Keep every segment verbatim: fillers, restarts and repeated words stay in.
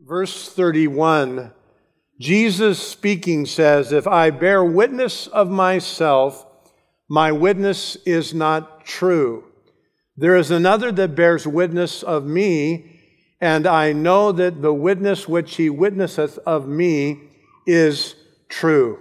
Verse thirty-one, Jesus speaking says, "If I bear witness of myself, my witness is not true. There is another that bears witness of me, and I know that the witness which he witnesseth of me is true."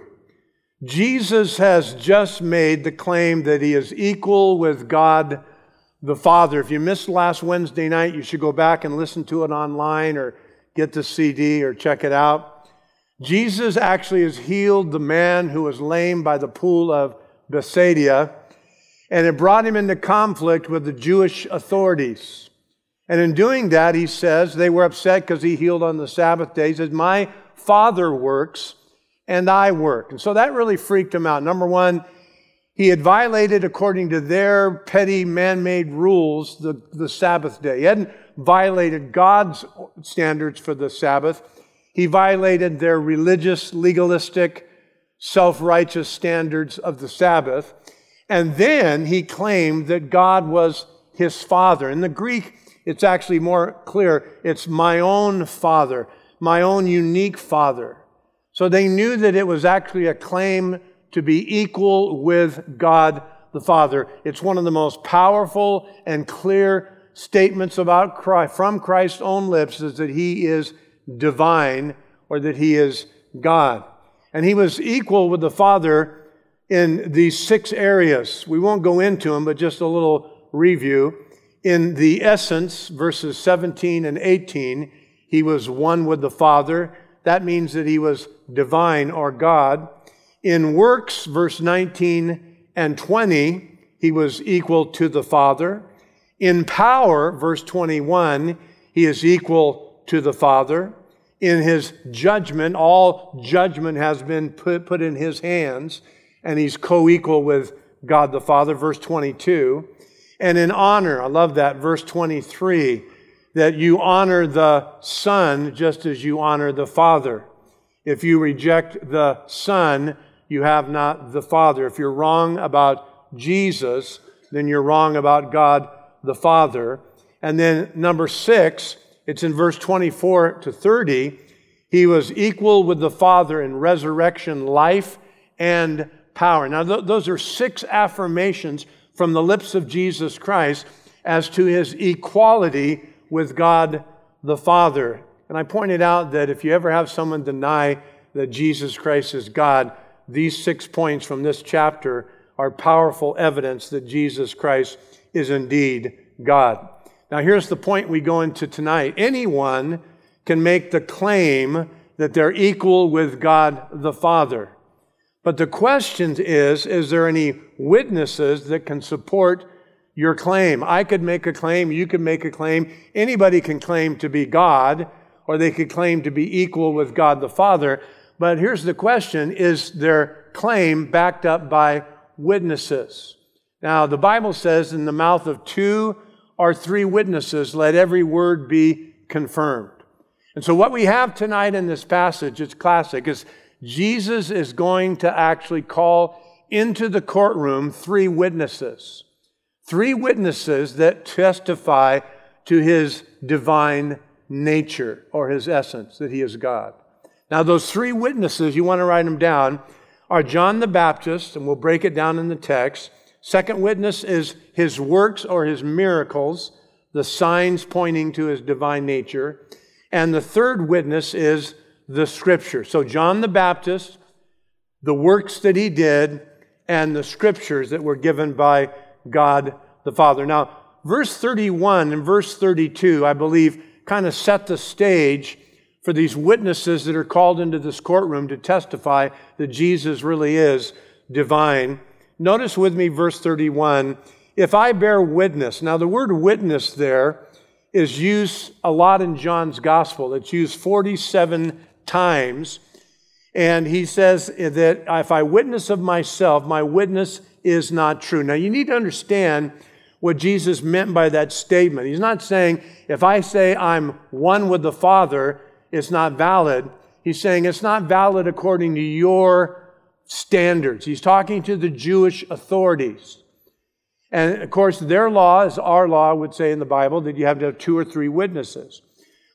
Jesus has just made the claim that he is equal with God the Father. If you missed last Wednesday night, you should go back and listen to it online or get the C D or check it out. Jesus actually has healed the man who was lame by the pool of Bethsaida, and it brought him into conflict with the Jewish authorities. And in doing that, he says, they were upset because he healed on the Sabbath day. He says, "My Father works and I work." And so that really freaked him out. Number one, he had violated, according to their petty man-made rules, the, the Sabbath day. He hadn't violated God's standards for the Sabbath. He violated their religious, legalistic, self-righteous standards of the Sabbath. And then he claimed that God was his Father. In the Greek, it's actually more clear. It's my own Father, my own unique Father. So they knew that it was actually a claim to be equal with God the Father. It's one of the most powerful and clear statements about Christ, from Christ's own lips, is that he is divine, or that he is God. And he was equal with the Father in these six areas. We won't go into them, but just a little review. In the essence, verses seventeen and eighteen, he was one with the Father. That means that he was divine or God. In works, verse nineteen and twenty, he was equal to the Father. In power, verse twenty-one, he is equal to the Father. In his judgment, all judgment has been put, put in his hands, and he's co-equal with God the Father, verse twenty-two. And in honor, I love that, verse twenty-three, that you honor the Son just as you honor the Father. If you reject the Son, you have not the Father. If you're wrong about Jesus, then you're wrong about God the Father. And then number six, it's in verse twenty-four to thirty, he was equal with the Father in resurrection, life, and power. Now, th- those are six affirmations from the lips of Jesus Christ as to his equality with God the Father. And I pointed out that if you ever have someone deny that Jesus Christ is God, these six points from this chapter are powerful evidence that Jesus Christ is indeed God. Now, here's the point we go into tonight. Anyone can make the claim that they're equal with God the Father. But the question is, is there any witnesses that can support your claim? I could make a claim, you could make a claim, anybody can claim to be God, or they could claim to be equal with God the Father. But here's the question, is their claim backed up by witnesses? Now, the Bible says, in the mouth of two or three witnesses, let every word be confirmed. And so what we have tonight in this passage, it's classic, is Jesus is going to actually call into the courtroom three witnesses. Three witnesses that testify to his divine nature or his essence, that he is God. Now, those three witnesses, you want to write them down, are John the Baptist, and we'll break it down in the text. Second witness is his works or his miracles, the signs pointing to his divine nature. And the third witness is the Scripture. So John the Baptist, the works that he did, and the Scriptures that were given by God the Father. Now, verse thirty-one and verse thirty-two, I believe, kind of set the stage for these witnesses that are called into this courtroom to testify that Jesus really is divine. Notice with me verse thirty-one, if I bear witness. Now, the word witness there is used a lot in John's gospel. It's used forty-seven times. And he says that if I witness of myself, my witness is not true. Now, you need to understand what Jesus meant by that statement. He's not saying, if I say I'm one with the Father, it's not valid. He's saying it's not valid according to your standards. He's talking to the Jewish authorities. And of course, their law, as our law would say in the Bible, that you have to have two or three witnesses.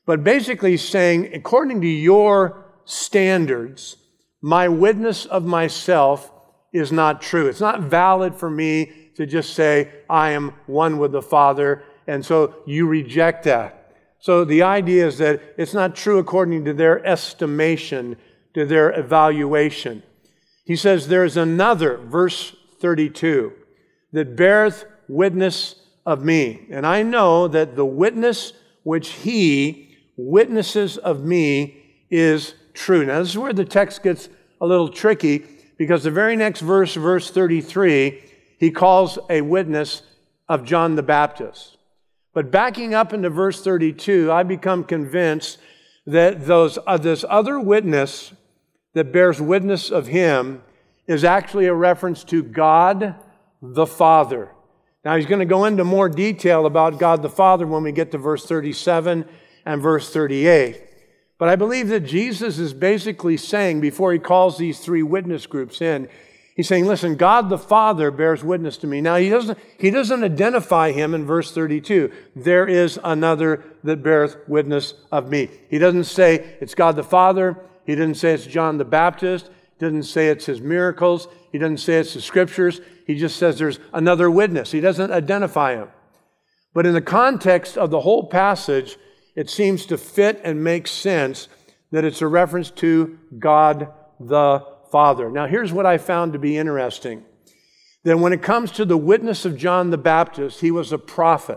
But basically he's saying, according to your standards, my witness of myself is not true. It's not valid for me to just say, I am one with the Father, and so you reject that. So the idea is that it's not true according to their estimation, to their evaluation. He says, there is another, verse thirty-two, that beareth witness of me. And I know that the witness which he witnesses of me is true. Now, this is where the text gets a little tricky, because the very next verse, verse thirty-three, he calls a witness of John the Baptist. But backing up into verse thirty-two, I become convinced that those, uh, this other witness that bears witness of him is actually a reference to God the Father. Now, he's going to go into more detail about God the Father when we get to verse thirty-seven and verse thirty-eight. But I believe that Jesus is basically saying, before he calls these three witness groups in, he's saying, listen, God the Father bears witness to me. Now, he doesn't, he doesn't identify him in verse thirty-two. There is another that beareth witness of me. He doesn't say it's God the Father. He doesn't say it's John the Baptist. He doesn't say it's his miracles. He doesn't say it's the scriptures. He just says there's another witness. He doesn't identify him. But in the context of the whole passage, it seems to fit and make sense that it's a reference to God the Father. Now, here's what I found to be interesting. That when it comes to the witness of John the Baptist, he was a prophet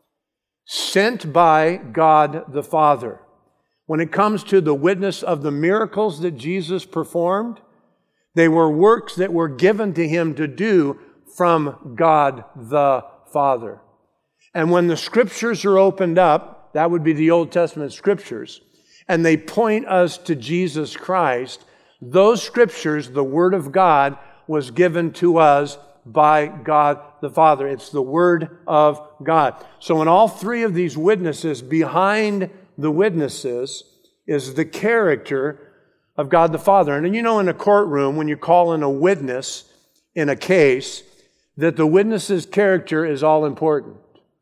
sent by God the Father. When it comes to the witness of the miracles that Jesus performed, they were works that were given to him to do from God the Father. And when the scriptures are opened up, that would be the Old Testament scriptures, and they point us to Jesus Christ, those scriptures, the Word of God, was given to us by God the Father. It's the Word of God. So in all three of these witnesses, behind the witnesses is the character of God the Father. And you know, in a courtroom, when you call in a witness in a case, that the witness's character is all important.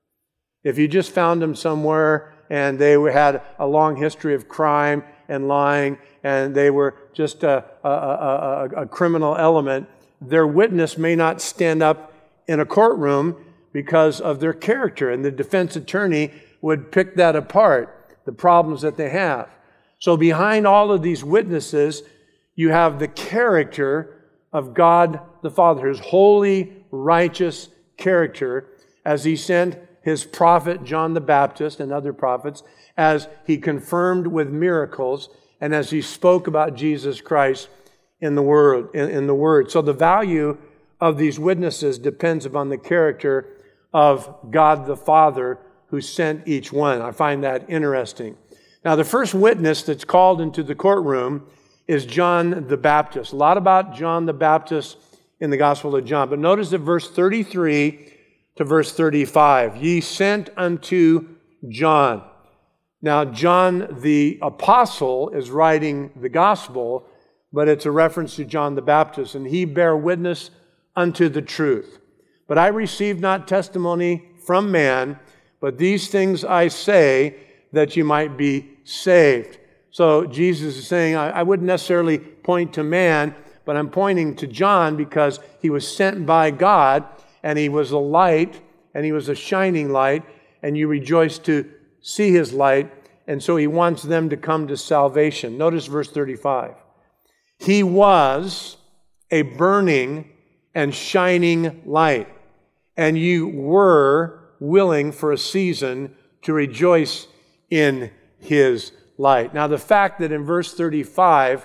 If you just found them somewhere and they had a long history of crime and lying, and they were just a, a, a, a, a criminal element, their witness may not stand up in a courtroom because of their character, and the defense attorney would pick that apart, the problems that they have. So behind all of these witnesses, you have the character of God the Father, his holy, righteous character, as he sent his prophet John the Baptist and other prophets, as he confirmed with miracles, and as he spoke about Jesus Christ in the word. In, in the word. So the value of these witnesses depends upon the character of God the Father who sent each one. I find that interesting. Now, the first witness that's called into the courtroom is John the Baptist. A lot about John the Baptist in the Gospel of John. But notice that verse thirty-three to verse thirty-five. Ye sent unto John. Now, John the Apostle is writing the Gospel, but it's a reference to John the Baptist. And he bare witness unto the truth. But I received not testimony from man, but these things I say, that you might be saved. So Jesus is saying, I, I wouldn't necessarily point to man, but I'm pointing to John because he was sent by God, and he was a light, and he was a shining light, and you rejoice to see his light, and so he wants them to come to salvation. Notice verse thirty-five. He was a burning and shining light, and you were willing for a season to rejoice in his light. Now, the fact that in verse thirty-five,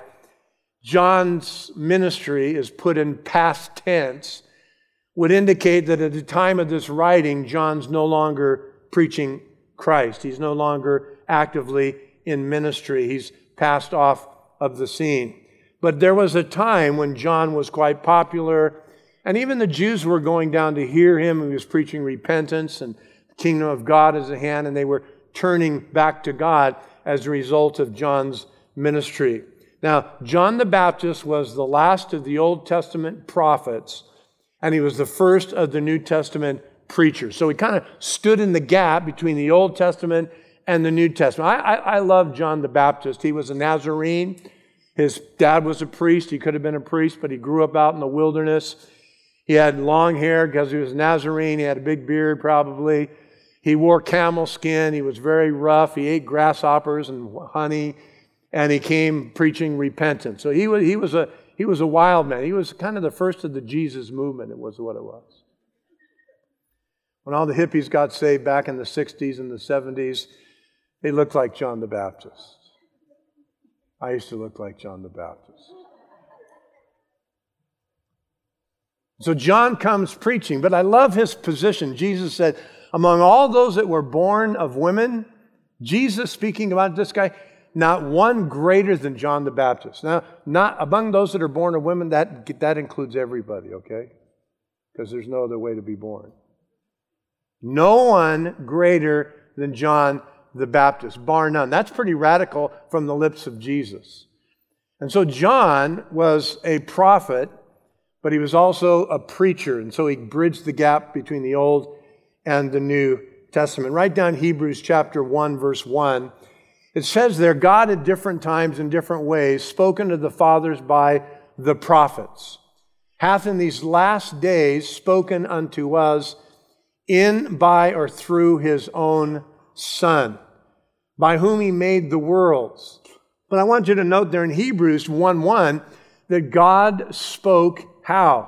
John's ministry is put in past tense would indicate that at the time of this writing, John's no longer preaching Christ. He's no longer actively in ministry. He's passed off of the scene. But there was a time when John was quite popular, and even the Jews were going down to hear him. He was preaching repentance, and the kingdom of God is at hand, and they were turning back to God as a result of John's ministry. Now, John the Baptist was the last of the Old Testament prophets, and he was the first of the New Testament preachers. So he kind of stood in the gap between the Old Testament and the New Testament. I, I, I love John the Baptist. He was a Nazarene. His dad was a priest. He could have been a priest, but he grew up out in the wilderness. He had long hair because he was a Nazarene. He had a big beard probably. He wore camel skin. He was very rough. He ate grasshoppers and honey, and he came preaching repentance. So he was, he was a he was a wild man. He was kind of the first of the Jesus movement. It was what it was. When all the hippies got saved back in the sixties and the seventies, they looked like John the Baptist. I used to look like John the Baptist. So John comes preaching, but I love his position. Jesus said, among all those that were born of women, Jesus speaking about this guy, not one greater than John the Baptist. Now, not among those that are born of women, that, that includes everybody, okay? Because there's no other way to be born. No one greater than John the Baptist, bar none. That's pretty radical from the lips of Jesus. And so John was a prophet, but he was also a preacher. And so he bridged the gap between the Old and the New Testament. Write down Hebrews chapter one, verse one. It says there, God at different times in different ways, spoken to the fathers by the prophets, hath in these last days spoken unto us in, by, or through his own Son, by whom he made the worlds. But I want you to note there in Hebrews one one that God spoke how?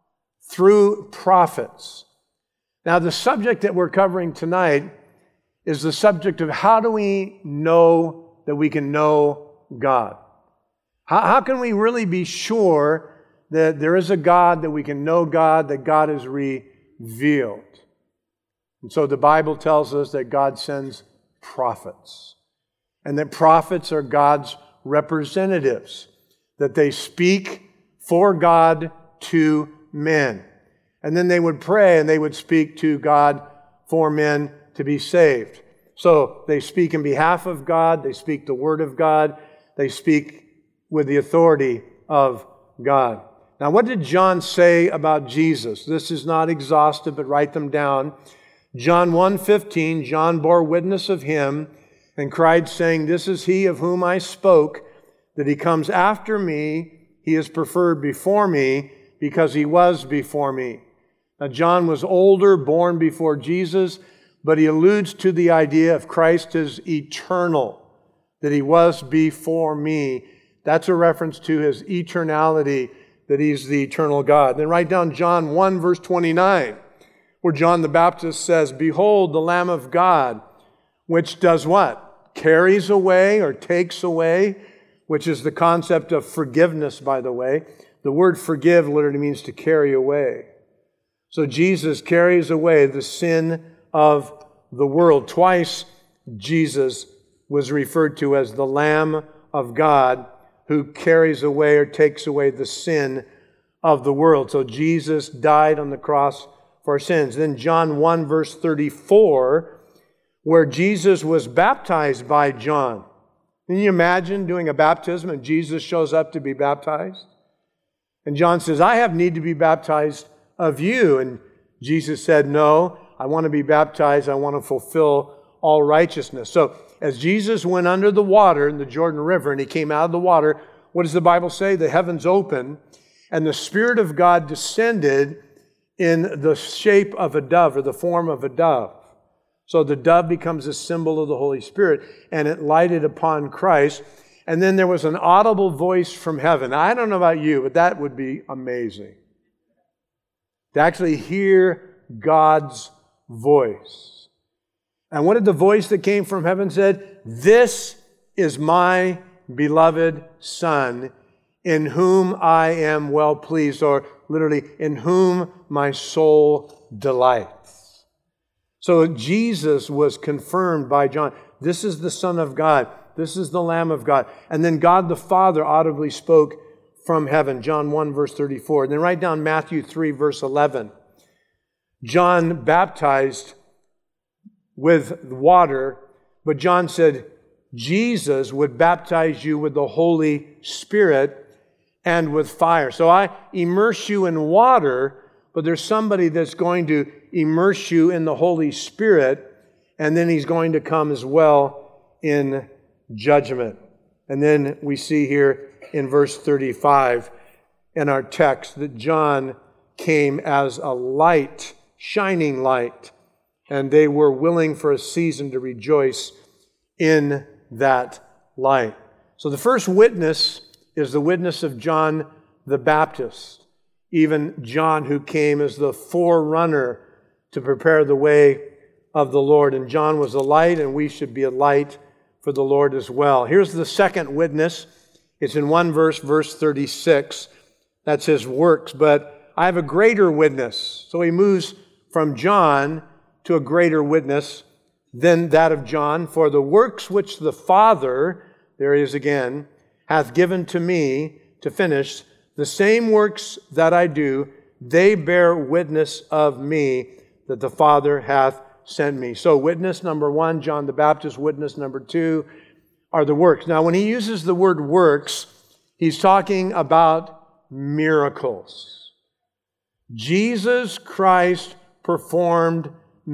Through prophets. Now, the subject that we're covering tonight is the subject of how do we know that we can know God? How, how can we really be sure that there is a God, that we can know God, that God is revealed? And so the Bible tells us that God sends prophets, and that prophets are God's representatives, that they speak for God to men. And then they would pray and they would speak to God for men to be saved. So they speak in behalf of God, they speak the word of God, they speak with the authority of God. Now, what did John say about Jesus? This is not exhaustive, but write them down. John one fifteen, John bore witness of him and cried, saying, This is he of whom I spoke, that he comes after me, he is preferred before me, because he was before me. Now, John was older, born before Jesus, but he alludes to the idea of Christ as eternal, that he was before me. That's a reference to his eternality, that he's the eternal God. Then write down John one, verse twenty-nine, where John the Baptist says, Behold, the Lamb of God, which does what? Carries away or takes away, which is the concept of forgiveness, by the way. The word forgive literally means to carry away. So Jesus carries away the sin of the world. Twice Jesus was referred to as the Lamb of God who carries away or takes away the sin of the world. So Jesus died on the cross for our sins. Then John one, verse thirty-four, where Jesus was baptized by John. Can you imagine doing a baptism and Jesus shows up to be baptized? And John says, I have need to be baptized of you. And Jesus said, no, I want to be baptized. I want to fulfill all righteousness. So as Jesus went under the water in the Jordan River and he came out of the water, what does the Bible say? The heavens opened and the Spirit of God descended in the shape of a dove, or the form of a dove. So the dove becomes a symbol of the Holy Spirit, and it lighted upon Christ. And then there was an audible voice from heaven. I don't know about you, but that would be amazing. To actually hear God's voice. And what did the voice that came from heaven said? This is my beloved Son, in whom I am well pleased, or literally, in whom my soul delights. So Jesus was confirmed by John. This is the Son of God. This is the Lamb of God. And then God the Father audibly spoke from heaven. John one, verse thirty-four. And then write down Matthew three, verse eleven. John baptized with water, but John said Jesus would baptize you with the Holy Spirit and with fire. So I immerse you in water, but there's somebody that's going to immerse you in the Holy Spirit, and then he's going to come as well in judgment. And then we see here in verse thirty-five in our text that John came as a light, shining light, and they were willing for a season to rejoice in that light. So the first witness is the witness of John the Baptist, even John who came as the forerunner to prepare the way of the Lord. And John was a light, and we should be a light for the Lord as well. Here's the second witness. It's in one verse, verse thirty-six. That's his works. But I have a greater witness. So he moves from John to a greater witness than that of John. For the works which the Father, there he is again, hath given to me to finish, the same works that I do, they bear witness of me that the Father hath sent me. So witness number one, John the Baptist. Witness number two are the works. Now, when he uses the word works, he's talking about miracles. Jesus Christ performed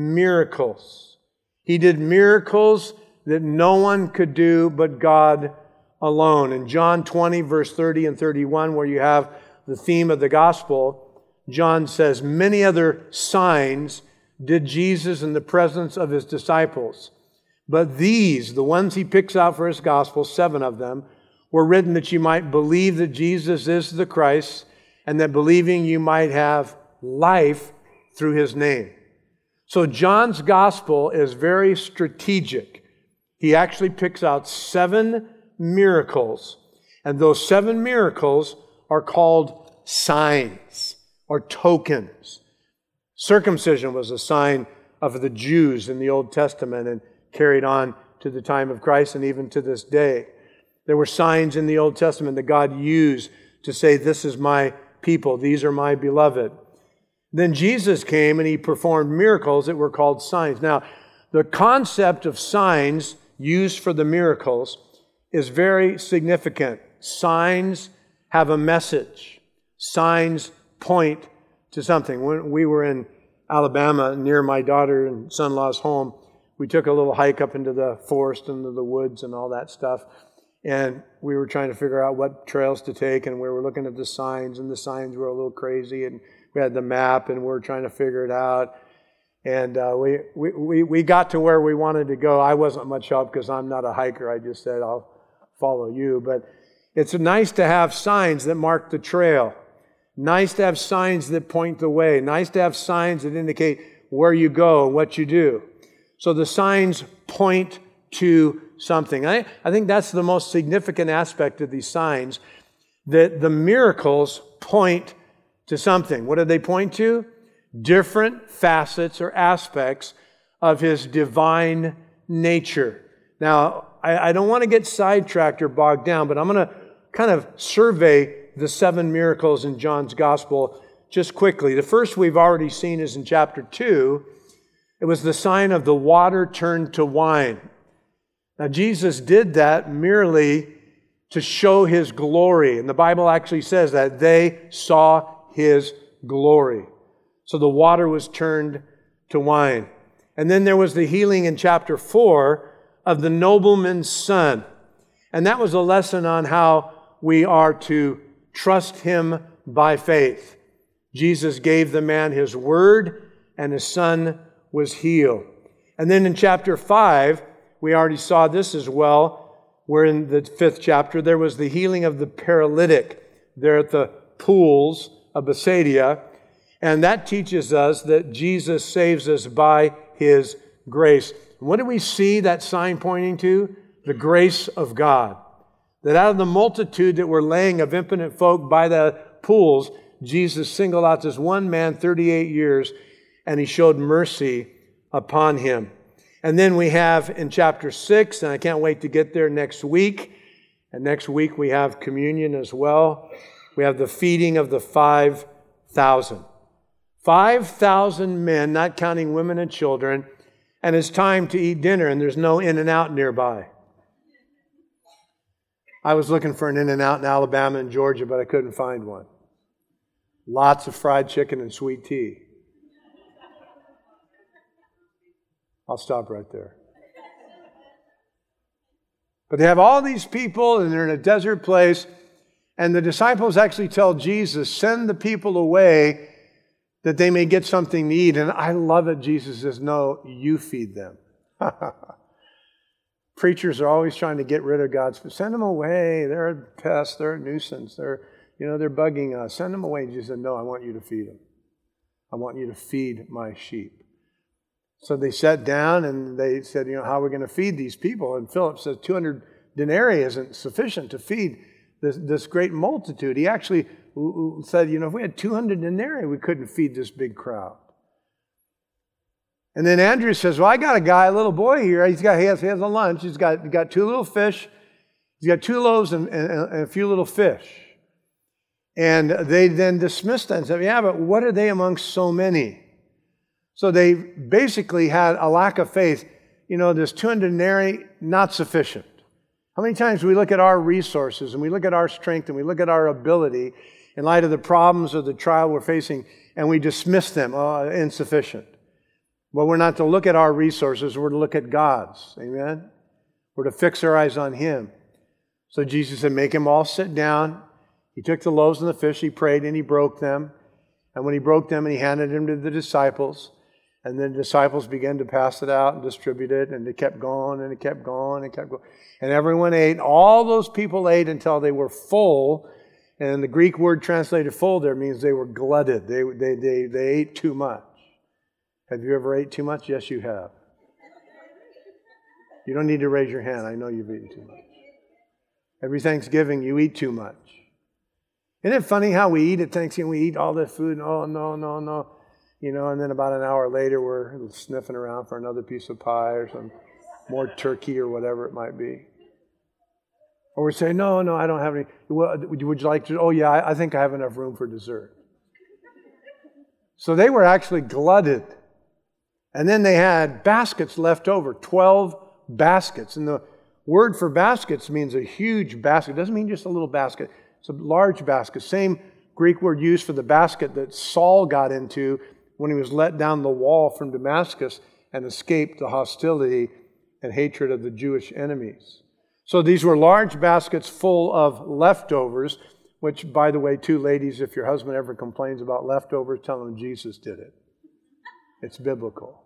miracles. He did miracles that no one could do but God alone. In John twenty, verse thirty and thirty-one, where you have the theme of the gospel, John says, many other signs did Jesus in the presence of his disciples. But these, the ones he picks out for his gospel, seven of them, were written that you might believe that Jesus is the Christ, and that believing you might have life through his name. So John's gospel is very strategic. He actually picks out seven miracles, and those seven miracles are called signs or tokens. Circumcision was a sign of the Jews in the Old Testament and carried on to the time of Christ and even to this day. There were signs in the Old Testament that God used to say, this is my people, these are my beloved. Then Jesus came and he performed miracles that were called signs. Now, the concept of signs used for the miracles is very significant. Signs have a message. Signs point to something. When we were in Alabama near my daughter and son-in-law's home, we took a little hike up into the forest, into the woods and all that stuff. And we were trying to figure out what trails to take, and we were looking at the signs, and the signs were a little crazy, and we had the map, and we were trying to figure it out. And uh, we, we, we, we got to where we wanted to go. I wasn't much help because I'm not a hiker. I just said, I'll follow you. But it's nice to have signs that mark the trail. Nice to have signs that point the way. Nice to have signs that indicate where you go and what you do. So the signs point to something. I, I think that's the most significant aspect of these signs, that the miracles point to something. What do they point to? Different facets or aspects of his divine nature. Now, I, I don't want to get sidetracked or bogged down, but I'm going to kind of survey the seven miracles in John's gospel just quickly. The first we've already seen is in chapter two. It was the sign of the water turned to wine. Now, Jesus did that merely to show his glory. And the Bible actually says that they saw his glory. So the water was turned to wine. And then there was the healing in chapter four of the nobleman's son. And that was a lesson on how we are to trust him by faith. Jesus gave the man his word, and his son was healed. And then in chapter five, we already saw this as well, where in the fifth chapter, there was the healing of the paralytic there at the pools of Bethsaida. And that teaches us that Jesus saves us by his grace. What do we see that sign pointing to? The grace of God. That out of the multitude that were laying of impotent folk by the pools, Jesus singled out this one man, thirty-eight years, and he showed mercy upon him. And then we have in chapter six, and I can't wait to get there next week. And next week we have communion as well. We have the feeding of the five thousand. five thousand men, not counting women and children. And it's time to eat dinner, and there's no In-N-Out nearby. I was looking for an In-N-Out in Alabama and Georgia, but I couldn't find one. Lots of fried chicken and sweet tea. I'll stop right there. But they have all these people, and they're in a desert place, and the disciples actually tell Jesus, send the people away that they may get something to eat. And I love it. Jesus says, no, you feed them. Preachers are always trying to get rid of God's people. Send them away. They're a pest. They're a nuisance. They're, you know, they're bugging us. Send them away. Jesus said, no, I want you to feed them. I want you to feed my sheep. So they sat down and they said, you know, how are we going to feed these people? And Philip says two hundred denarii isn't sufficient to feed this, this great multitude. He actually said, you know, if we had two hundred denarii, we couldn't feed this big crowd. And then Andrew says, well, I got a guy, a little boy here. He's got, he has, he has a lunch. He's got, he's got two little fish. He's got two loaves and, and, and a few little fish. And they then dismissed that and said, yeah, but what are they amongst so many? So they basically had a lack of faith. You know, this two hundred denarii, not sufficient. How many times we look at our resources and we look at our strength and we look at our ability in light of the problems or the trial we're facing, and we dismiss them, oh, insufficient. Well, we're not to look at our resources, we're to look at God's. Amen? We're to fix our eyes on Him. So Jesus said, make them all sit down. He took the loaves and the fish, he prayed, and he broke them. And when he broke them, and he handed them to the disciples, and then the disciples began to pass it out and distribute it, and it kept going, and it kept going, and it kept going. And everyone ate. All those people ate until they were full. And the Greek word translated full there means they were glutted. They, they, they, they ate too much. Have you ever ate too much? Yes, you have. You don't need to raise your hand. I know you've eaten too much. Every Thanksgiving, you eat too much. Isn't it funny how we eat at Thanksgiving? We eat all this food, and oh, no, no, no. You know, and then about an hour later, we're sniffing around for another piece of pie or some more turkey or whatever it might be. Or we say, no, no, I don't have any. Well, would you like to? Oh, yeah, I think I have enough room for dessert. So they were actually glutted. And then they had baskets left over, twelve baskets. And the word for baskets means a huge basket. It doesn't mean just a little basket. It's a large basket. Same Greek word used for the basket that Saul got into when he was let down the wall from Damascus and escaped the hostility and hatred of the Jewish enemies. So these were large baskets full of leftovers, which, by the way, too, ladies, if your husband ever complains about leftovers, tell him Jesus did it. It's biblical.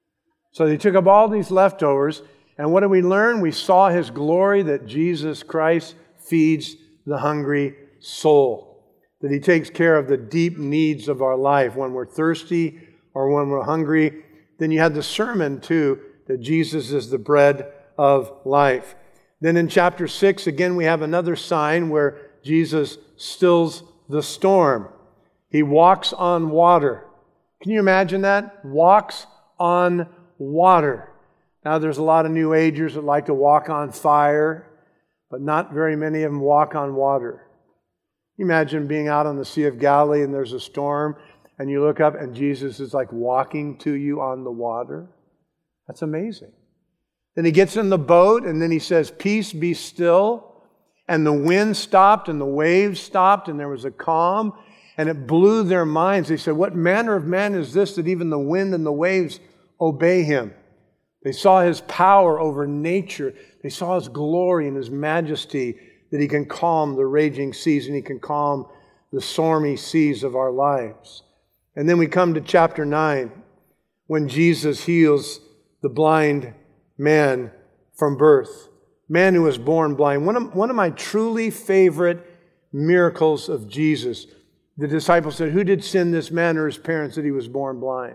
So they took up all these leftovers, and what did we learn? We saw His glory, that Jesus Christ feeds the hungry soul, that He takes care of the deep needs of our life when we're thirsty or when we're hungry. Then you had the sermon, too, that Jesus is the bread of life. Then in chapter six, again, we have another sign where Jesus stills the storm. He walks on water. Can you imagine that? Walks on water. Now, there's a lot of New Agers that like to walk on fire, but not very many of them walk on water. You imagine being out on the Sea of Galilee and there's a storm, and you look up and Jesus is like walking to you on the water. That's amazing. Then he gets in the boat and then he says, peace, be still. And the wind stopped and the waves stopped and there was a calm, and it blew their minds. They said, what manner of man is this that even the wind and the waves obey him? They saw His power over nature. They saw His glory and His majesty, that He can calm the raging seas and He can calm the stormy seas of our lives. And then we come to chapter nine, when Jesus heals the blind man from birth. Man who was born blind. One of, one of my truly favorite miracles of Jesus. The disciples said, who did sin, this man or his parents, that he was born blind?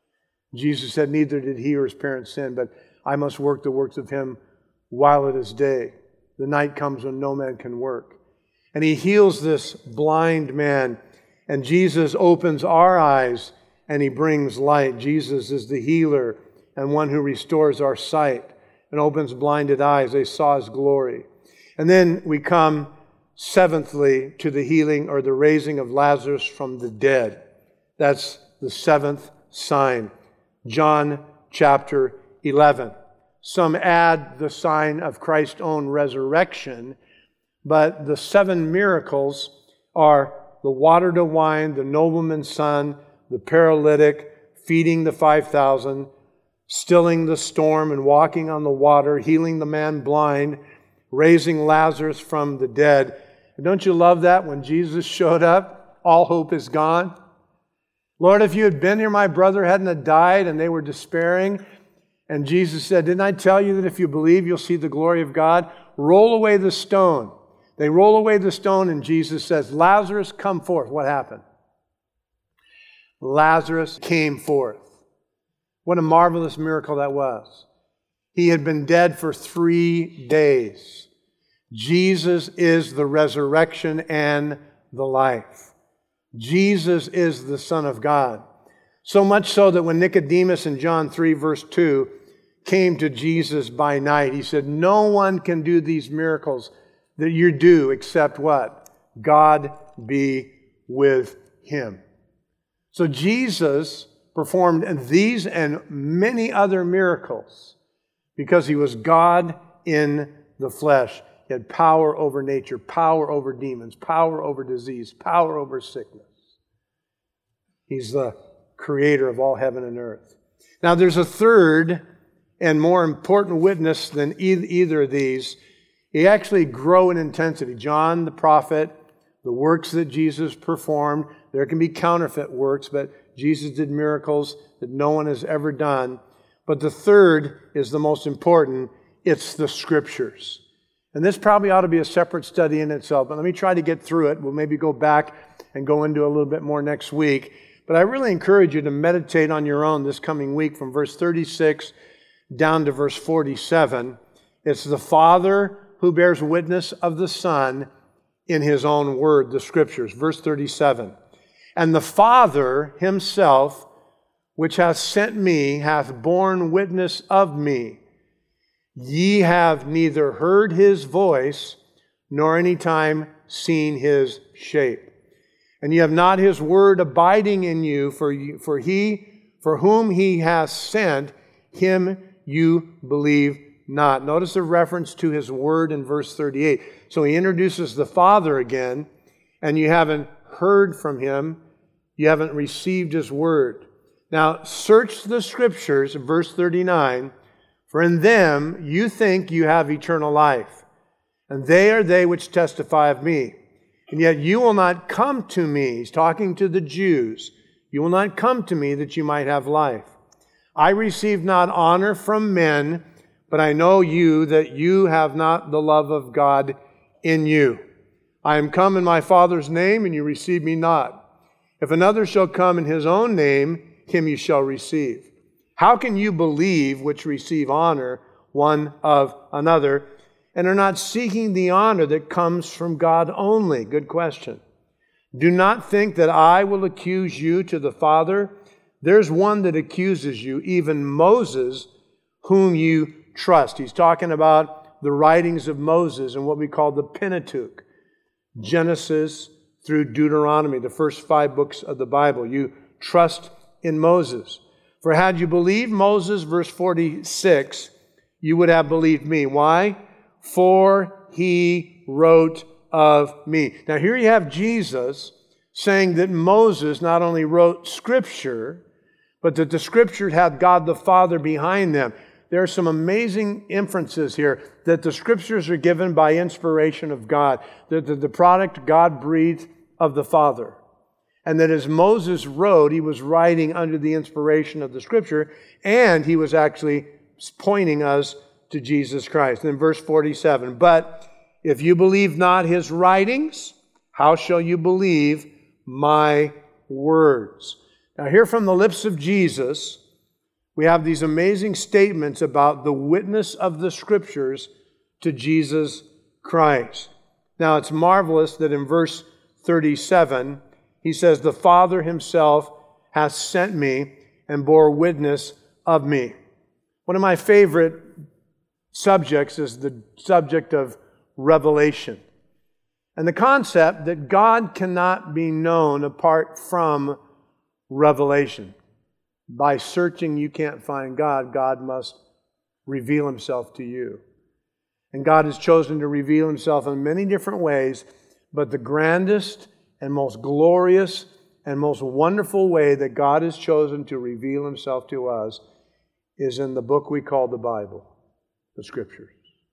Jesus said, neither did he or his parents sin, but I must work the works of him while it is day. The night comes when no man can work. And he heals this blind man, and Jesus opens our eyes and He brings light. Jesus is the healer and one who restores our sight and opens blinded eyes. They saw His glory. And then we come, seventhly, to the healing or the raising of Lazarus from the dead. That's the seventh sign. John chapter eleven. Some add the sign of Christ's own resurrection, but the seven miracles are the water to wine, the nobleman's son, the paralytic, feeding the five thousand, stilling the storm and walking on the water, healing the man blind, raising Lazarus from the dead. And don't you love that when Jesus showed up, all hope is gone? Lord, if you had been here, my brother hadn't have died, and they were despairing. And Jesus said, didn't I tell you that if you believe, you'll see the glory of God? Roll away the stone. They roll away the stone, and Jesus says, Lazarus, come forth. What happened? Lazarus came forth. What a marvelous miracle that was. He had been dead for three days. Jesus is the resurrection and the life. Jesus is the Son of God. So much so that when Nicodemus in John three, verse two, came to Jesus by night, he said, no one can do these miracles that you do except what? God be with him. So Jesus performed these and many other miracles because he was God in the flesh. He had power over nature, power over demons, power over disease, power over sickness. He's the creator of all heaven and earth. Now there's a third and more important witness than either of these. He actually grew in intensity. John the prophet, the works that Jesus performed, there can be counterfeit works, but Jesus did miracles that no one has ever done. But the third is the most important. It's the Scriptures. And this probably ought to be a separate study in itself, but let me try to get through it. We'll maybe go back and go into a little bit more next week. But I really encourage you to meditate on your own this coming week from verse thirty-six down to verse forty-seven. It's the Father who bears witness of the Son in His own word, the Scriptures. Verse thirty-seven. And the Father Himself, which hath sent me, hath borne witness of me. Ye have neither heard His voice, nor any time seen His shape. And ye have not His word abiding in you, for, you, for He, for whom He hath sent, Him you believe not. Notice the reference to His word in verse thirty-eight. So He introduces the Father again, and you haven't heard from Him. You haven't received His word. Now, search the Scriptures, verse thirty-nine, for in them you think you have eternal life, and they are they which testify of me. And yet you will not come to me. He's talking to the Jews. You will not come to me that you might have life. I receive not honor from men, but I know you that you have not the love of God in you. I am come in my Father's name, and you receive me not. If another shall come in his own name, him you shall receive. How can you believe which receive honor one of another, and are not seeking the honor that comes from God only? Good question. Do not think that I will accuse you to the Father. There's one that accuses you, even Moses, whom you trust. He's talking about the writings of Moses and what we call the Pentateuch. Genesis through Deuteronomy, the first five books of the Bible. You trust in Moses. For had you believed Moses, verse forty-six, you would have believed me. Why? For he wrote of me. Now here you have Jesus saying that Moses not only wrote Scripture, but that the Scripture had God the Father behind them. There are some amazing inferences here that the Scriptures are given by inspiration of God, that the, the product God breathed of the Father. And that as Moses wrote, he was writing under the inspiration of the Scripture, and he was actually pointing us to Jesus Christ. In verse forty-seven, but if you believe not his writings, how shall you believe my words? Now here from the lips of Jesus, we have these amazing statements about the witness of the Scriptures to Jesus Christ. Now it's marvelous that in verse thirty-seven, he says, the Father Himself hath sent me and bore witness of me. One of my favorite subjects is the subject of revelation. And the concept that God cannot be known apart from revelation. By searching, you can't find God. God must reveal Himself to you. And God has chosen to reveal Himself in many different ways, but the grandest and most glorious and most wonderful way that God has chosen to reveal Himself to us is in the book we call the Bible, the Scriptures.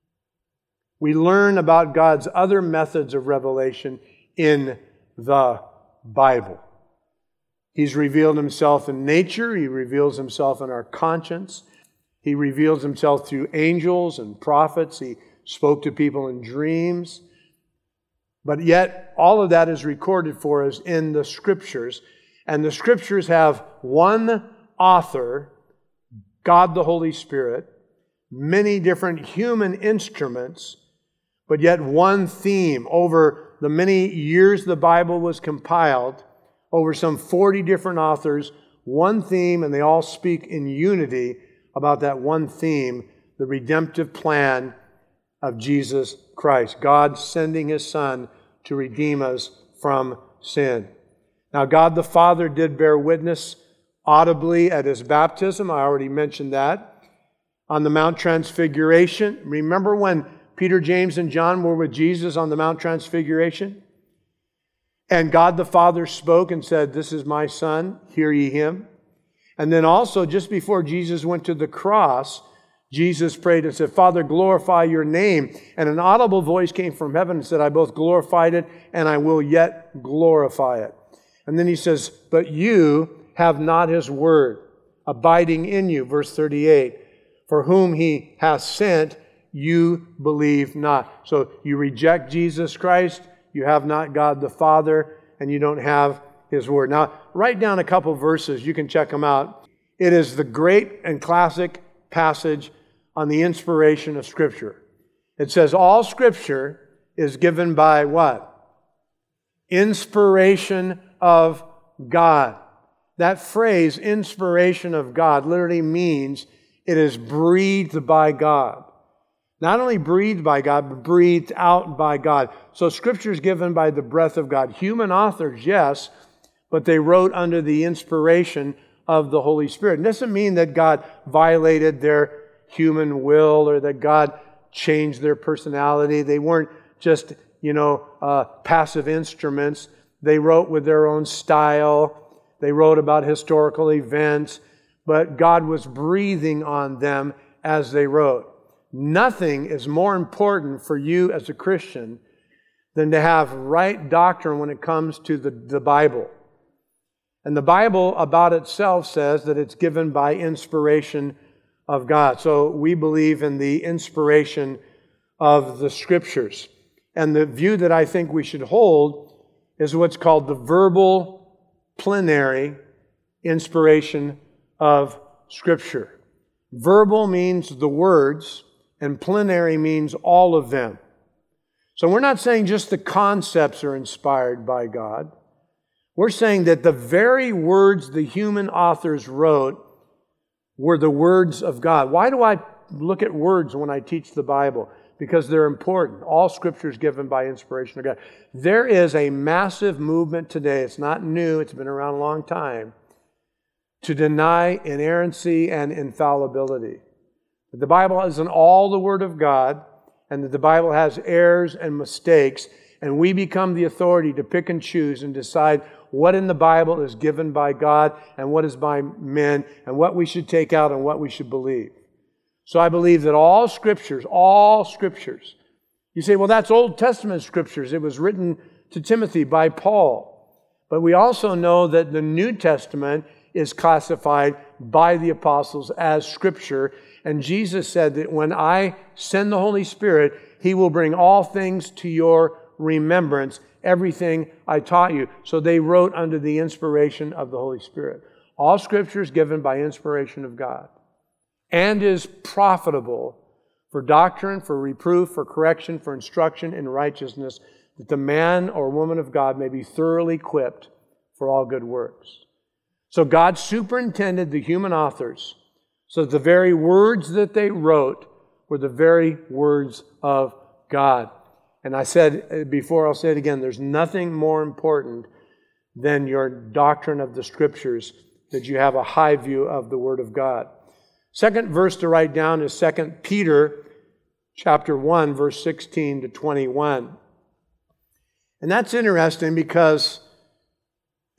We learn about God's other methods of revelation in the Bible. He's revealed Himself in nature. He reveals Himself in our conscience. He reveals Himself through angels and prophets. He spoke to people in dreams. But yet, all of that is recorded for us in the Scriptures. And the Scriptures have one author, God the Holy Spirit, many different human instruments, but yet one theme. Over the many years the Bible was compiled, over some forty different authors, one theme, and they all speak in unity about that one theme, the redemptive plan of Jesus Christ. God sending His Son to redeem us from sin. Now, God the Father did bear witness audibly at His baptism. I already mentioned that. On the Mount Transfiguration. Remember when Peter, James, and John were with Jesus on the Mount Transfiguration? And God the Father spoke and said, "This is my Son, hear ye Him." And then also, just before Jesus went to the cross, Jesus prayed and said, "Father, glorify your name." And an audible voice came from heaven and said, "I both glorified it and I will yet glorify it." And then He says, "But you have not His word abiding in you." Verse thirty-eight, "For whom He hath sent, you believe not." So you reject Jesus Christ, you have not God the Father, and you don't have His word. Now, write down a couple verses. You can check them out. It is the great and classic passage on the inspiration of Scripture. It says all Scripture is given by what? Inspiration of God. That phrase, inspiration of God, literally means it is breathed by God. Not only breathed by God, but breathed out by God. So Scripture is given by the breath of God. Human authors, yes, but they wrote under the inspiration of the Holy Spirit. It doesn't mean that God violated their human will or that God changed their personality. They weren't just, you know, uh, passive instruments. They wrote with their own style. They wrote about historical events, but God was breathing on them as they wrote. Nothing is more important for you as a Christian than to have right doctrine when it comes to the, the Bible. And the Bible about itself says that it's given by inspiration of God. So we believe in the inspiration of the Scriptures. And the view that I think we should hold is what's called the verbal plenary inspiration of Scripture. Verbal means the words, and plenary means all of them. So we're not saying just the concepts are inspired by God. We're saying that the very words the human authors wrote were the words of God. Why do I look at words when I teach the Bible? Because they're important. All Scripture is given by inspiration of God. There is a massive movement today. It's not new. It's been around a long time. To deny inerrancy and infallibility. That the Bible isn't all the Word of God, and that the Bible has errors and mistakes, and we become the authority to pick and choose and decide what in the Bible is given by God and what is by men, and what we should take out and what we should believe. So I believe that all Scriptures, all Scriptures, you say, well, that's Old Testament Scriptures. It was written to Timothy by Paul. But we also know that the New Testament is classified by the apostles as Scripture. And Jesus said that when I send the Holy Spirit, He will bring all things to your remembrance, everything I taught you. So they wrote under the inspiration of the Holy Spirit. All Scripture is given by inspiration of God and is profitable for doctrine, for reproof, for correction, for instruction in righteousness, that the man or woman of God may be thoroughly equipped for all good works. So God superintended the human authors so that the very words that they wrote were the very words of God. And I said before, I'll say it again, there's nothing more important than your doctrine of the Scriptures, that you have a high view of the Word of God. Second verse to write down is Second Peter chapter one, verse sixteen to twenty-one. And that's interesting because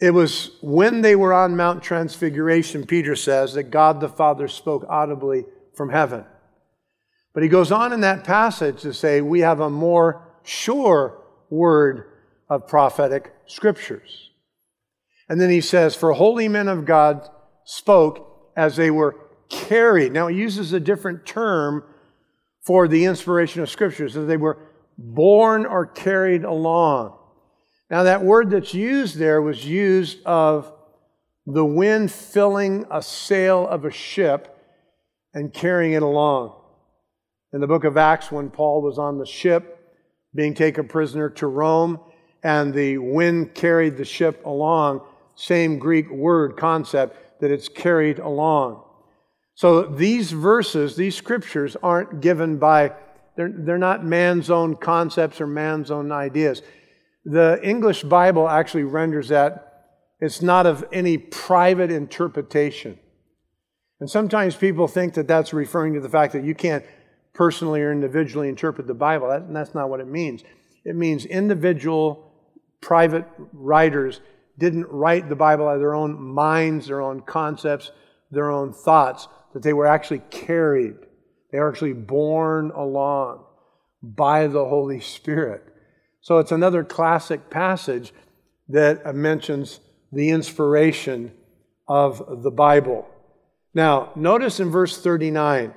It was when they were on Mount Transfiguration, Peter says, that God the Father spoke audibly from heaven. But he goes on in that passage to say we have a more sure word of prophetic scriptures. And then he says, for holy men of God spoke as they were carried. Now he uses a different term for the inspiration of scriptures, as they were borne or carried along. Now that word that's used there was used of the wind filling a sail of a ship and carrying it along. In the book of Acts, when Paul was on the ship being taken prisoner to Rome, and the wind carried the ship along, same Greek word concept, that it's carried along. So these verses, these scriptures aren't given by, they're, they're not man's own concepts or man's own ideas. The English Bible actually renders that it's not of any private interpretation. And sometimes people think that that's referring to the fact that you can't personally or individually interpret the Bible. That, and that's not what it means. It means individual, private writers didn't write the Bible out of their own minds, their own concepts, their own thoughts, that they were actually carried. They were actually borne along by the Holy Spirit. So it's another classic passage that mentions the inspiration of the Bible. Now, notice in verse thirty-nine,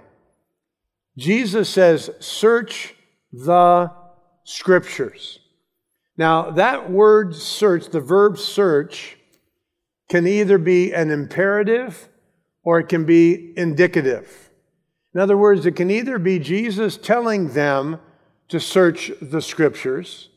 Jesus says, search the scriptures. Now, that word search, the verb search, can either be an imperative or it can be indicative. In other words, it can either be Jesus telling them to search the scriptures,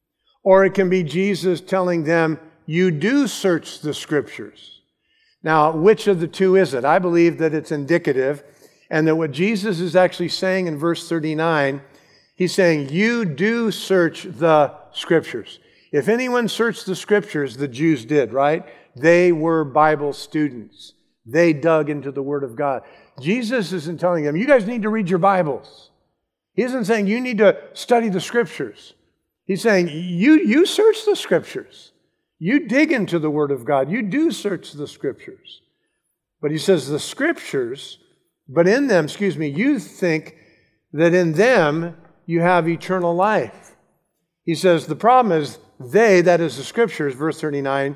or it can be Jesus telling them, you do search the scriptures. Now, which of the two is it? I believe that it's indicative, and that what Jesus is actually saying in verse thirty-nine, he's saying, you do search the scriptures. If anyone searched the scriptures, the Jews did, right? They were Bible students. They dug into the Word of God. Jesus isn't telling them, you guys need to read your Bibles. He isn't saying you need to study the scriptures. He's saying, you, you search the scriptures. You dig into the Word of God. You do search the scriptures. But he says the scriptures, but in them, excuse me, you think that in them you have eternal life. He says the problem is they, that is the scriptures, verse thirty-nine,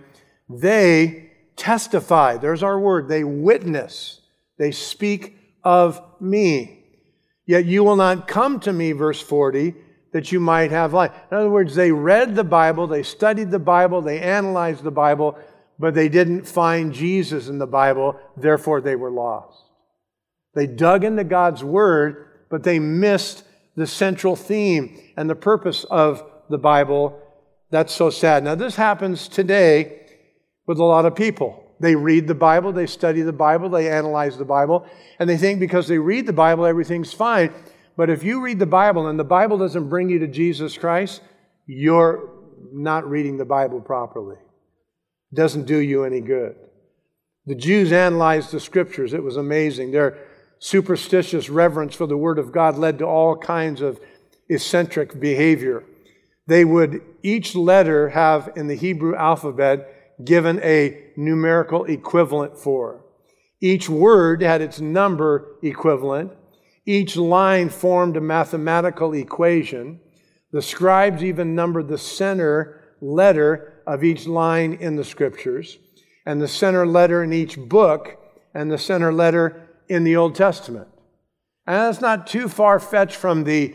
they testify. There's our word. They witness. They speak of me. Yet you will not come to me, verse forty, that you might have life. In other words, they read the Bible, they studied the Bible, they analyzed the Bible, but they didn't find Jesus in the Bible, therefore they were lost. They dug into God's Word, but they missed the central theme and the purpose of the Bible. That's so sad. Now, this happens today with a lot of people. They read the Bible, they study the Bible, they analyze the Bible, and they think because they read the Bible, everything's fine. But if you read the Bible and the Bible doesn't bring you to Jesus Christ, you're not reading the Bible properly. It doesn't do you any good. The Jews analyzed the scriptures. It was amazing. Their superstitious reverence for the Word of God led to all kinds of eccentric behavior. They would each letter have in the Hebrew alphabet given a numerical equivalent for. Each word had its number equivalent. Each line formed a mathematical equation. The scribes even numbered the center letter of each line in the scriptures, and the center letter in each book, and the center letter in the Old Testament. And that's not too far-fetched from the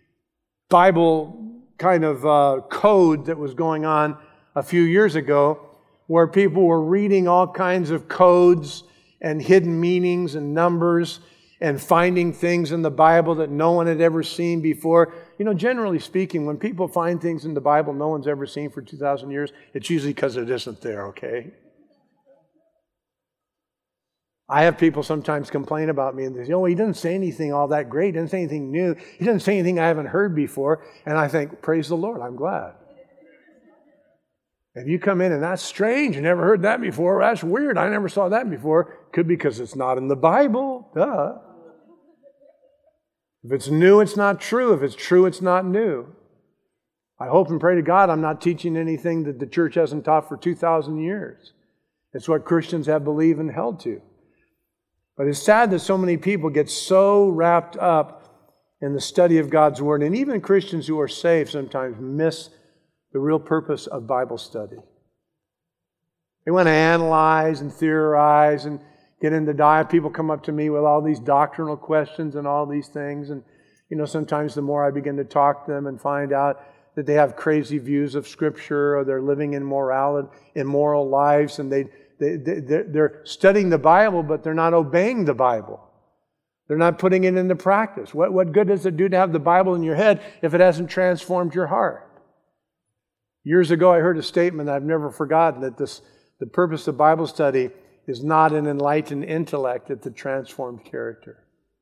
Bible kind of uh, code that was going on a few years ago, where people were reading all kinds of codes and hidden meanings and numbers and finding things in the Bible that no one had ever seen before. You know, generally speaking, when people find things in the Bible no one's ever seen for two thousand years, it's usually because it isn't there, okay? I have people sometimes complain about me and they say, oh, he didn't say anything all that great. He didn't say anything new. He didn't say anything I haven't heard before. And I think, praise the Lord, I'm glad. If you come in and that's strange, you never heard that before, that's weird, I never saw that before, could be because it's not in the Bible, duh. If it's new, it's not true. If it's true, it's not new. I hope and pray to God I'm not teaching anything that the church hasn't taught for two thousand years. It's what Christians have believed and held to. But it's sad that so many people get so wrapped up in the study of God's Word, and even Christians who are saved sometimes miss the real purpose of Bible study. They want to analyze and theorize and get into diet. People come up to me with all these doctrinal questions and all these things. And, you know, sometimes the more I begin to talk to them and find out that they have crazy views of Scripture, or they're living immorality, immoral lives, and they, they, they, they're studying the Bible, but they're not obeying the Bible. They're not putting it into practice. What, what good does it do to have the Bible in your head if it hasn't transformed your heart? Years ago, I heard a statement I've never forgotten, that this, the purpose of Bible study is not an enlightened intellect, it's a transformed character.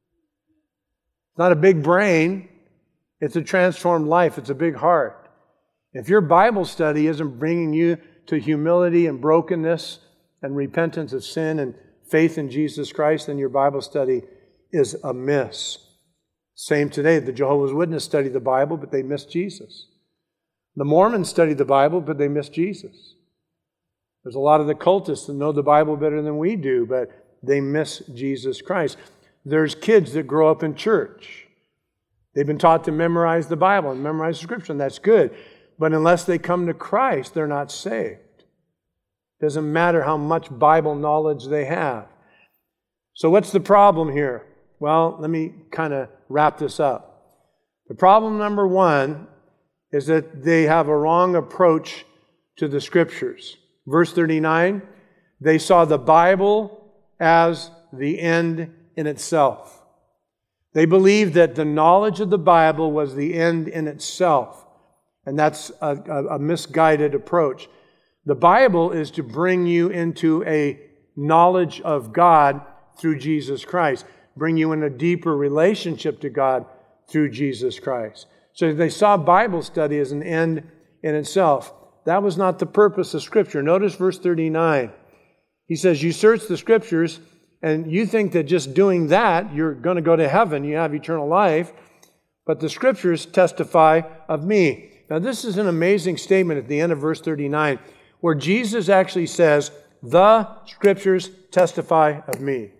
It's not a big brain, it's a transformed life, it's a big heart. If your Bible study isn't bringing you to humility and brokenness and repentance of sin and faith in Jesus Christ, then your Bible study is amiss. Same today, the Jehovah's Witnesses study the Bible, but they miss Jesus. The Mormons study the Bible, but they miss Jesus. There's a lot of the cultists that know the Bible better than we do, but they miss Jesus Christ. There's kids that grow up in church. They've been taught to memorize the Bible and memorize Scripture, and that's good. But unless they come to Christ, they're not saved. Doesn't matter how much Bible knowledge they have. So what's the problem here? Well, let me kind of wrap this up. The problem number one is that they have a wrong approach to the Scriptures. Verse thirty-nine, they saw the Bible as the end in itself. They believed that the knowledge of the Bible was the end in itself. And that's a, a, a misguided approach. The Bible is to bring you into a knowledge of God through Jesus Christ. Bring you in a deeper relationship to God through Jesus Christ. So they saw Bible study as an end in itself. That was not the purpose of Scripture. Notice verse thirty-nine. He says, you search the Scriptures, and you think that just doing that, you're going to go to heaven, you have eternal life, but the Scriptures testify of me. Now, this is an amazing statement at the end of verse thirty-nine, where Jesus actually says, the Scriptures testify of me.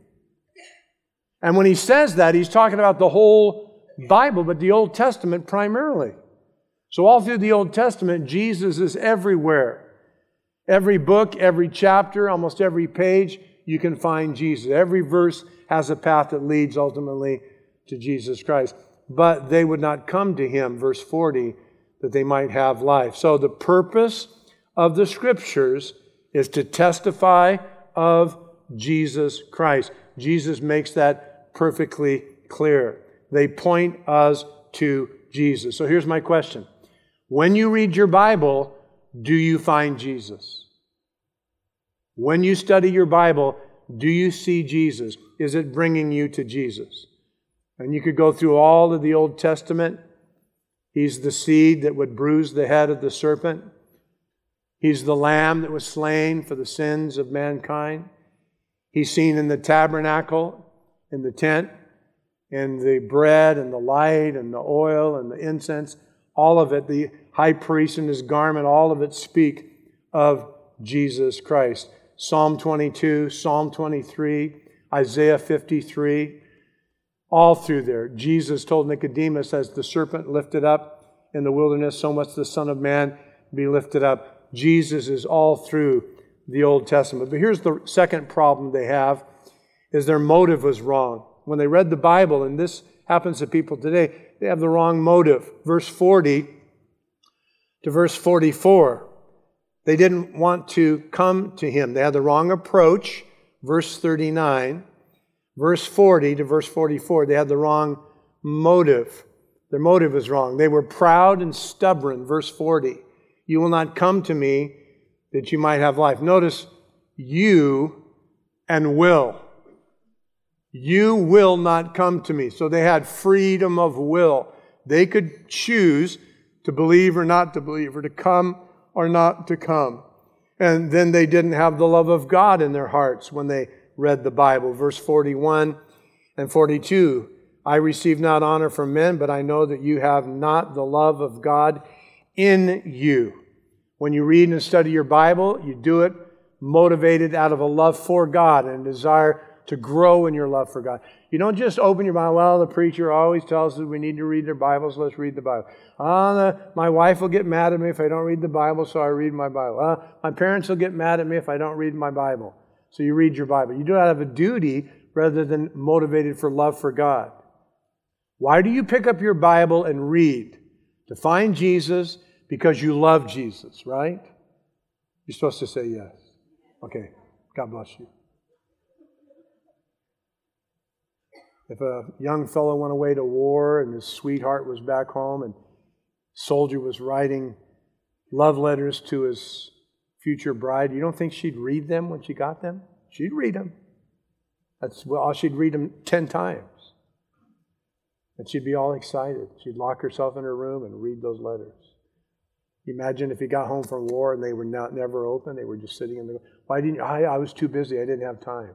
And when he says that, he's talking about the whole Bible, but the Old Testament primarily. So all through the Old Testament, Jesus is everywhere. Every book, every chapter, almost every page, you can find Jesus. Every verse has a path that leads ultimately to Jesus Christ. But they would not come to Him, verse forty, that they might have life. So the purpose of the Scriptures is to testify of Jesus Christ. Jesus makes that perfectly clear. They point us to Jesus. So here's my question. When you read your Bible, do you find Jesus? When you study your Bible, do you see Jesus? Is it bringing you to Jesus? And you could go through all of the Old Testament. He's the seed that would bruise the head of the serpent. He's the lamb that was slain for the sins of mankind. He's seen in the tabernacle, in the tent, in the bread and the light and the oil and the incense. All of it, the high priest in his garment, all of it speak of Jesus Christ. Psalm twenty-two, Psalm twenty-three, Isaiah fifty-three, all through there. Jesus told Nicodemus, as the serpent lifted up in the wilderness, so must the Son of Man be lifted up. Jesus is all through the Old Testament. But here's the second problem they have, is their motive was wrong. When they read the Bible, and this happens to people today, they have the wrong motive. Verse forty to verse forty-four. They didn't want to come to Him. They had the wrong approach. Verse thirty-nine. Verse forty to verse forty-four. They had the wrong motive. Their motive was wrong. They were proud and stubborn. Verse forty. You will not come to me that you might have life. Notice, you and will. You will not come to me. So they had freedom of will. They could choose to believe or not to believe, or to come or not to come. And then they didn't have the love of God in their hearts when they read the Bible. Verse forty-one and forty-two. I receive not honor from men, but I know that you have not the love of God in you. When you read and study your Bible, you do it motivated out of a love for God and a desire to grow in your love for God. You don't just open your Bible. Well, the preacher always tells us we need to read their Bibles. Let's read the Bible. Uh, the, my wife will get mad at me if I don't read the Bible, so I read my Bible. Uh, my parents will get mad at me if I don't read my Bible. So you read your Bible. You do it out of a duty rather than motivated for love for God. Why do you pick up your Bible and read? To find Jesus because you love Jesus, right? You're supposed to say yes. Okay, God bless you. If a young fellow went away to war and his sweetheart was back home and soldier was writing love letters to his future bride, you don't think she'd read them when she got them? She'd read them. That's well, she'd read them ten times. And she'd be all excited. She'd lock herself in her room and read those letters. Imagine if he got home from war and they were not never open. They were just sitting in the... Why didn't you? I, I was too busy. I didn't have time.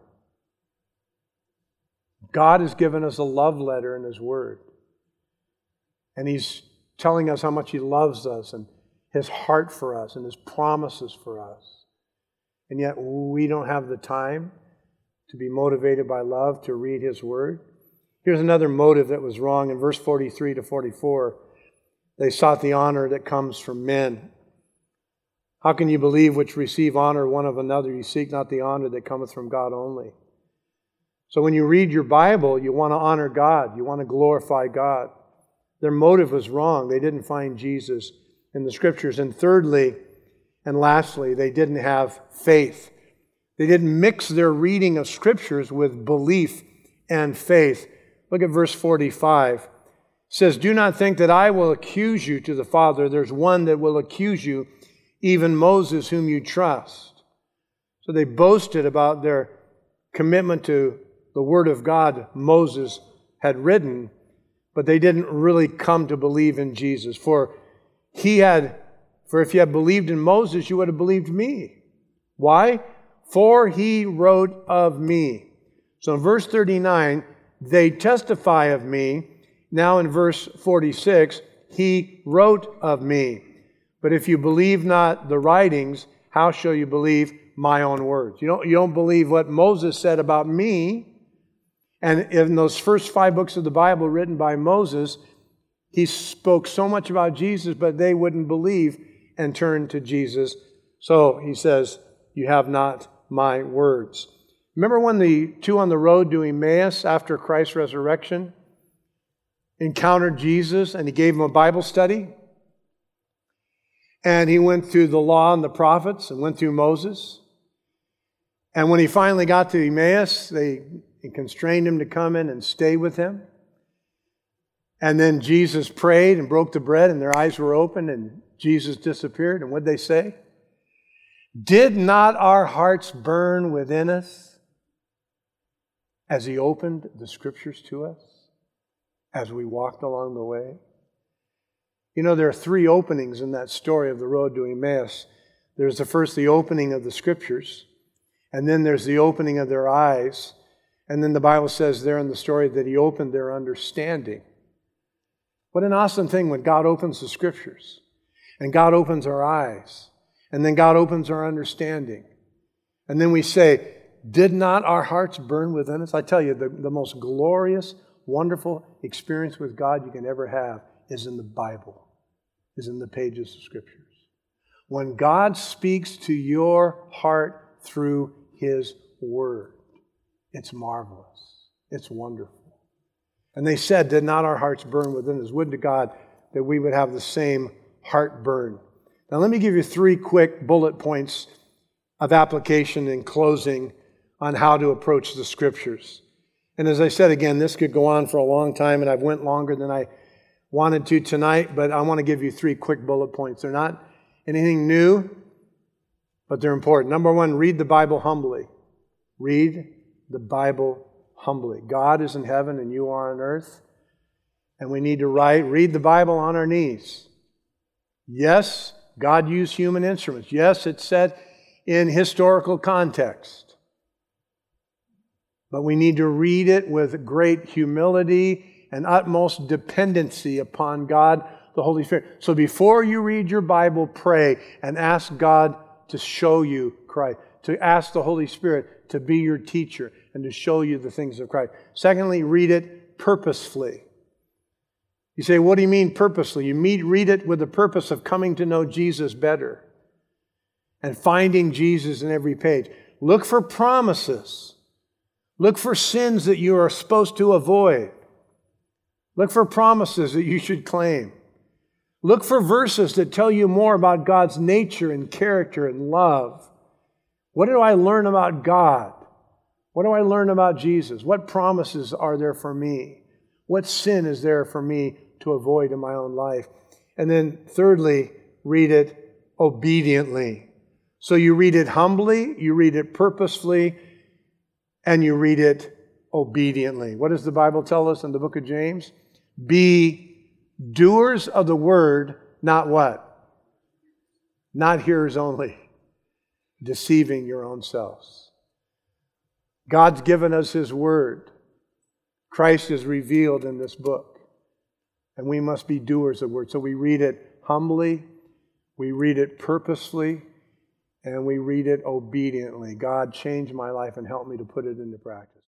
God has given us a love letter in His Word. And He's telling us how much He loves us and His heart for us and His promises for us. And yet we don't have the time to be motivated by love to read His Word. Here's another motive that was wrong. In verse forty-three to forty-four, they sought the honor that comes from men. How can you believe which receive honor one of another? You seek not the honor that cometh from God only. So when you read your Bible, you want to honor God. You want to glorify God. Their motive was wrong. They didn't find Jesus in the Scriptures. And thirdly, and lastly, they didn't have faith. They didn't mix their reading of Scriptures with belief and faith. Look at verse forty-five. It says, do not think that I will accuse you to the Father. There's one that will accuse you, even Moses, whom you trust. So they boasted about their commitment to the Word of God Moses had written, but they didn't really come to believe in Jesus. For he had, for if you had believed in Moses, you would have believed me. Why? For he wrote of me. So in verse thirty-nine, they testify of me. Now in verse forty-six, he wrote of me. But if you believe not the writings, how shall you believe my own words? You don't, you don't believe what Moses said about me. And in those first five books of the Bible written by Moses, he spoke so much about Jesus, but they wouldn't believe and turn to Jesus. So he says, you have not my words. Remember when the two on the road to Emmaus after Christ's resurrection encountered Jesus and he gave them a Bible study? And he went through the law and the prophets and went through Moses. And when he finally got to Emmaus, they constrained him to come in and stay with him. And then Jesus prayed and broke the bread and their eyes were opened and Jesus disappeared. And what did they say? Did not our hearts burn within us as he opened the Scriptures to us as we walked along the way? You know, there are three openings in that story of the road to Emmaus. There's the first, the opening of the Scriptures. And then there's the opening of their eyes. And then the Bible says there in the story that he opened their understanding. What an awesome thing when God opens the Scriptures. And God opens our eyes. And then God opens our understanding. And then we say, did not our hearts burn within us? I tell you, the, the most glorious, wonderful experience with God you can ever have is in the Bible, is in the pages of Scriptures. When God speaks to your heart through His Word, it's marvelous. It's wonderful. And they said, did not our hearts burn within us? Would to God that we would have the same heart burn. Now let me give you three quick bullet points of application in closing on how to approach the Scriptures. And as I said again, this could go on for a long time, and I've went longer than I wanted to tonight, but I want to give you three quick bullet points. They're not anything new, but they're important. Number one, read the Bible humbly. Read the Bible humbly. God is in heaven and you are on earth, and we need to write, read the Bible on our knees. Yes, God used human instruments. Yes, it's set in historical context. But we need to read it with great humility and utmost dependency upon God the Holy Spirit. So before you read your Bible, pray and ask God to show you Christ, to ask the Holy Spirit to be your teacher and to show you the things of Christ. Secondly, read it purposefully. You say, what do you mean purposely? You meet, read it with the purpose of coming to know Jesus better and finding Jesus in every page. Look for promises. Look for sins that you are supposed to avoid. Look for promises that you should claim. Look for verses that tell you more about God's nature and character and love. What do I learn about God? What do I learn about Jesus? What promises are there for me? What sin is there for me to avoid in my own life? And then thirdly, read it obediently. So you read it humbly, you read it purposefully, and you read it obediently. What does the Bible tell us in the book of James? Be doers of the word, not what? Not hearers only, deceiving your own selves. God's given us His word. Christ is revealed in this book. And we must be doers of the word. So we read it humbly, we read it purposefully, and we read it obediently. God, change my life and help me to put it into practice.